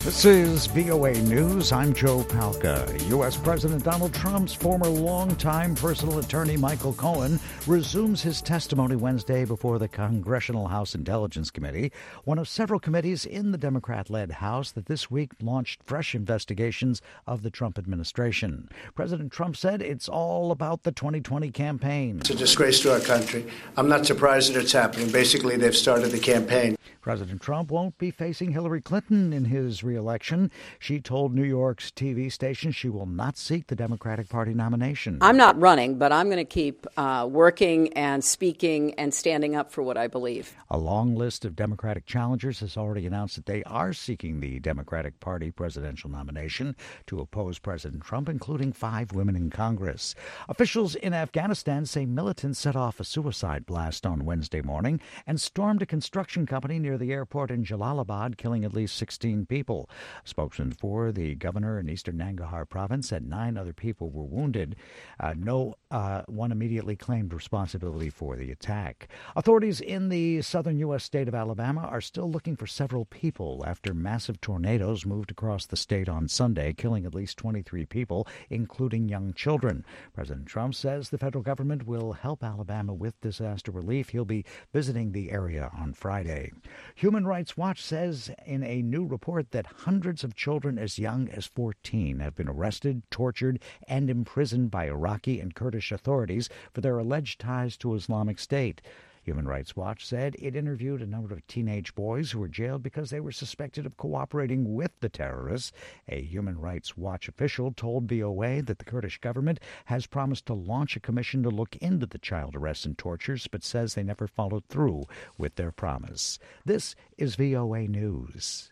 This is VOA News. I'm Joe Palca. U.S. President Donald Trump's former longtime personal attorney Michael Cohen resumes his testimony Wednesday before the Congressional House Intelligence Committee, one of several committees in the Democrat-led House that this week launched fresh investigations of the Trump administration. President Trump said it's all about the 2020 campaign. It's a disgrace to our country. I'm not surprised that it's happening. Basically, they've started the campaign. President Trump won't be facing Hillary Clinton in his re-election. She told New York's TV station she will not seek the Democratic Party nomination. I'm not running, but I'm going to keep working and speaking and standing up for what I believe. A long list of Democratic challengers has already announced that they are seeking the Democratic Party presidential nomination to oppose President Trump, including 5 women in Congress. Officials in Afghanistan say militants set off a suicide blast on Wednesday morning and stormed a construction company near the airport in Jalalabad, killing at least 16 people. A spokesman for the governor in eastern Nangarhar province said 9 other people were wounded. No one immediately claimed responsibility for the attack. Authorities in the southern U.S. state of Alabama are still looking for several people after massive tornadoes moved across the state on Sunday, killing at least 23 people, including young children. President Trump says the federal government will help Alabama with disaster relief. He'll be visiting the area on Friday. Human Rights Watch says in a new report that hundreds of children as young as 14 have been arrested, tortured, and imprisoned by Iraqi and Kurdish authorities for their alleged ties to Islamic State. Human Rights Watch said it interviewed a number of teenage boys who were jailed because they were suspected of cooperating with the terrorists. A Human Rights Watch official told VOA that the Kurdish government has promised to launch a commission to look into the child arrests and tortures, but says they never followed through with their promise. This is VOA News.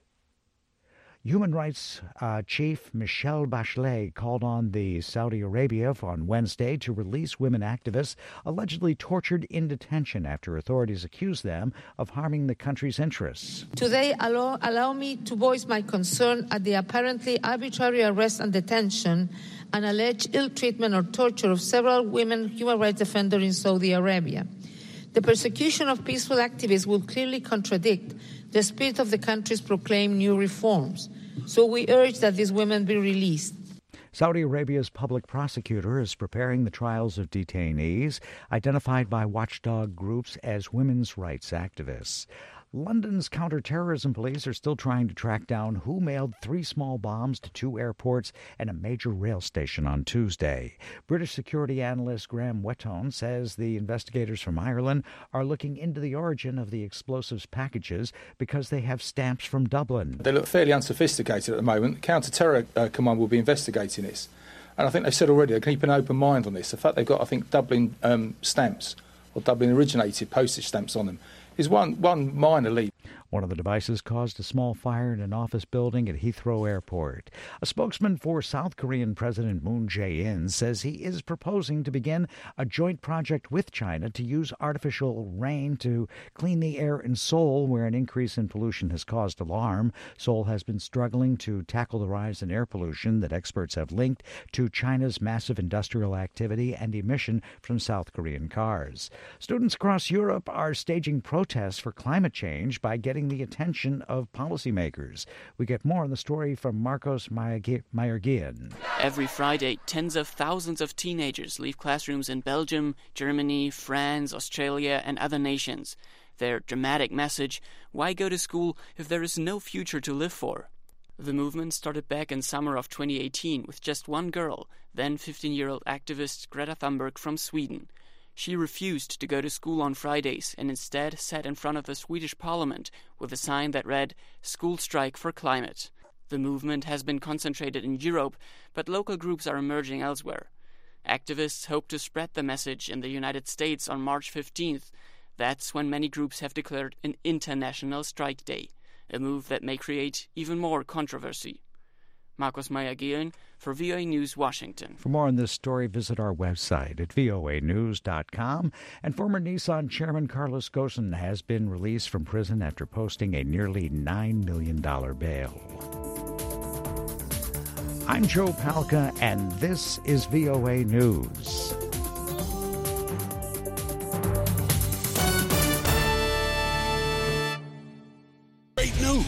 Human Rights Chief Michelle Bachelet called on the Saudi Arabia on Wednesday to release women activists allegedly tortured in detention after authorities accused them of harming the country's interests. Today, allow me to voice my concern at the apparently arbitrary arrest and detention and alleged ill treatment or torture of several women human rights defenders in Saudi Arabia. The persecution of peaceful activists will clearly contradict the spirit of the country's proclaimed new reforms. So we urge that these women be released. Saudi Arabia's public prosecutor is preparing the trials of detainees identified by watchdog groups as women's rights activists. London's counter-terrorism police are still trying to track down who mailed 3 small bombs to 2 airports and a major rail station on Tuesday. British security analyst Graham Whettone says the investigators from Ireland are looking into the origin of the explosives packages because they have stamps from Dublin. They look fairly unsophisticated at the moment. The Counter-Terror Command will be investigating this. And I think they've said already they're keep an open mind on this. The fact they've got, I think, Dublin stamps or Dublin-originated postage stamps on them is one minor leap. One of the devices caused a small fire in an office building at Heathrow Airport. A spokesman for South Korean President Moon Jae-in says he is proposing to begin a joint project with China to use artificial rain to clean the air in Seoul, where an increase in pollution has caused alarm. Seoul has been struggling to tackle the rise in air pollution that experts have linked to China's massive industrial activity and emission from South Korean cars. Students across Europe are staging protests for climate change by getting the attention of policymakers. We get more on the story from Marcos Mayergian. Every Friday, tens of thousands of teenagers leave classrooms in Belgium, Germany, France, Australia, and other nations. Their dramatic message: why go to school if there is no future to live for? The movement started back in summer of 2018 with just one girl, then 15-year-old activist Greta Thunberg from Sweden. She refused to go to school on Fridays and instead sat in front of the Swedish parliament with a sign that read, "School Strike for Climate." The movement has been concentrated in Europe, but local groups are emerging elsewhere. Activists hope to spread the message in the United States on March 15th. That's when many groups have declared an international strike day, a move that may create even more controversy. Marcos Mayergian for VOA News, Washington. For more on this story, visit our website at voanews.com. And former Nissan chairman Carlos Ghosn has been released from prison after posting a nearly $9 million bail. I'm Joe Palca, and this is VOA News.